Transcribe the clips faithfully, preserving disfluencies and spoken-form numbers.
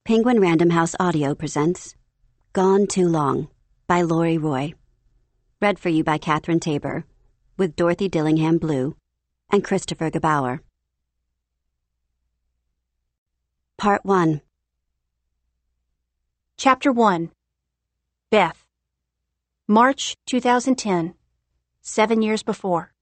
Penguin Random House Audio presents Gone Too Long by Lori Roy. Read for you by Catherine Tabor, with Dorothy Dillingham Blue and Christopher Gebauer. Part one. Chapter one. Beth. March two thousand ten. Seven years before.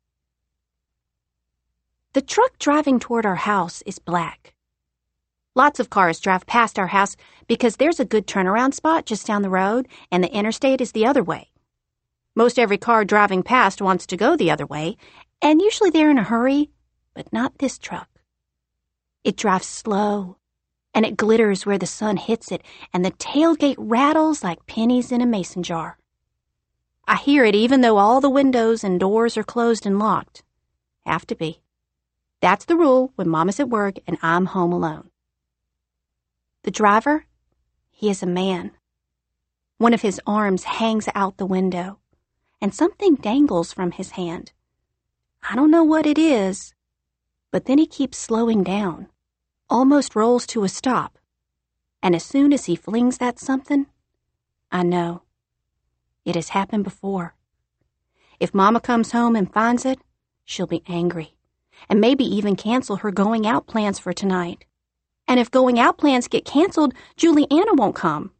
The truck driving toward our house is black. Lots of cars drive past our house because there's a good turnaround spot just down the road and the interstate is the other way. Most every car driving past wants to go the other way, and usually they're in a hurry, but not this truck. It drives slow, and it glitters where the sun hits it, and the tailgate rattles like pennies in a mason jar. I hear it even though all the windows and doors are closed and locked. Have to be. That's the rule when Mama's at work and I'm home alone. The driver, he is a man. One of his arms hangs out the window, and something dangles from his hand. I don't know what it is, but then he keeps slowing down, almost rolls to a stop, and as soon as he flings that something, I know. It has happened before. If Mama comes home and finds it, she'll be angry, and maybe even cancel her going out plans for tonight. And if going out plans get canceled, Juliana won't come.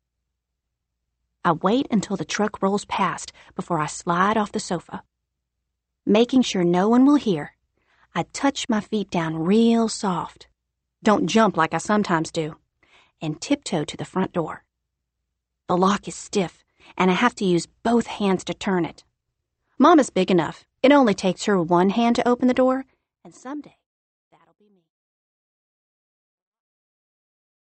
I wait until the truck rolls past before I slide off the sofa. Making sure no one will hear, I touch my feet down real soft. Don't jump like I sometimes do, and tiptoe to the front door. The lock is stiff, and I have to use both hands to turn it. Mama's big enough. It only takes her one hand to open the door, and someday